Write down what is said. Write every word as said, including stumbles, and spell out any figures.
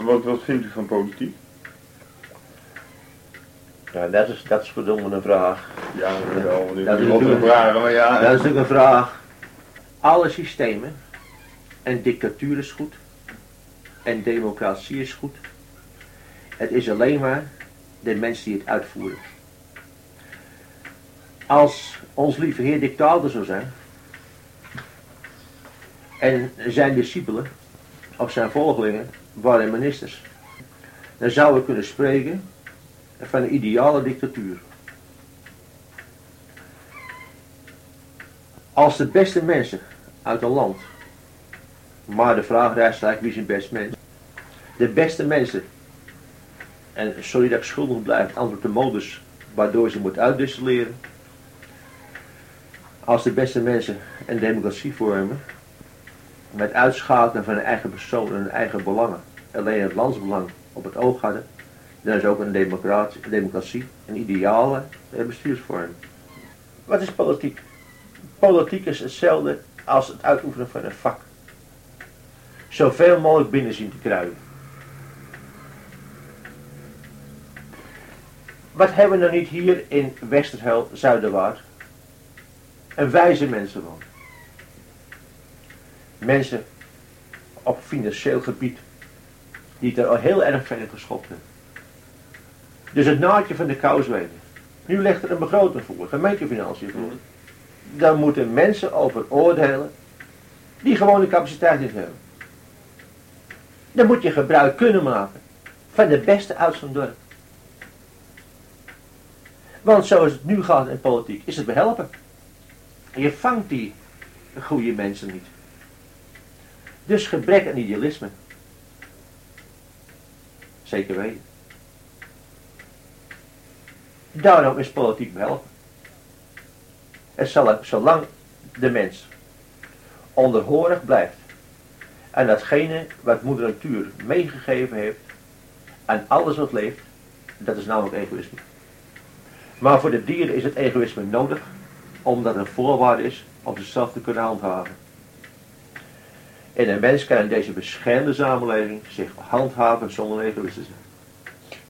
Wat, wat vindt u van politiek? Ja, dat is, dat is verdomme een vraag. Ja, wel, dit Dat is is wat te natuurlijk- vragen, maar ja. Dat is natuurlijk een vraag. Alle systemen en dictatuur is goed en democratie is goed. Het is alleen maar de mensen die het uitvoeren. Als ons lieve Heer dictator zou zijn en zijn discipelen of zijn volgelingen waren ministers, dan zouden we kunnen spreken van een ideale dictatuur. Als de beste mensen uit een land, maar de vraag rijst gelijk, wie is een best mens? De beste mensen, en sorry dat ik schuldig blijf, het antwoord de modus waardoor ze moet uitdistilleren. Als de beste mensen een democratie vormen, met uitschakelen van hun eigen persoon en hun eigen belangen, alleen het landsbelang op het oog hadden, dan is ook een democratie, democratie een ideale bestuursvorm. Wat is politiek? Politiek is hetzelfde als het uitoefenen van een vak. Zoveel mogelijk binnen zien te kruipen. Wat hebben we nou niet hier in Westerhel, Zuiderwaard? Een wijze mensen wonen. Mensen op financieel gebied die het er al heel erg ver in geschopt hebben. Dus het naadje van de kous weten. Nu ligt er een begroting voor, gemeentefinanciën voor. Dan moeten mensen over oordelen die gewoon de capaciteit niet hebben. Dan moet je gebruik kunnen maken van de beste uit zo'n dorp. Want zoals het nu gaat in politiek, is het behelpen. Je vangt die goede mensen niet. Dus gebrek aan idealisme. Zeker weten. Daarom is politiek behelpen. Het zal, zolang de mens onderhorig blijft aan datgene wat moeder natuur meegegeven heeft aan alles wat leeft, dat is namelijk egoïsme. Maar voor de dieren is het egoïsme nodig, omdat het een voorwaarde is om zichzelf te kunnen handhaven. En een mens kan in deze beschermde samenleving zich handhaven zonder egoïst te zijn.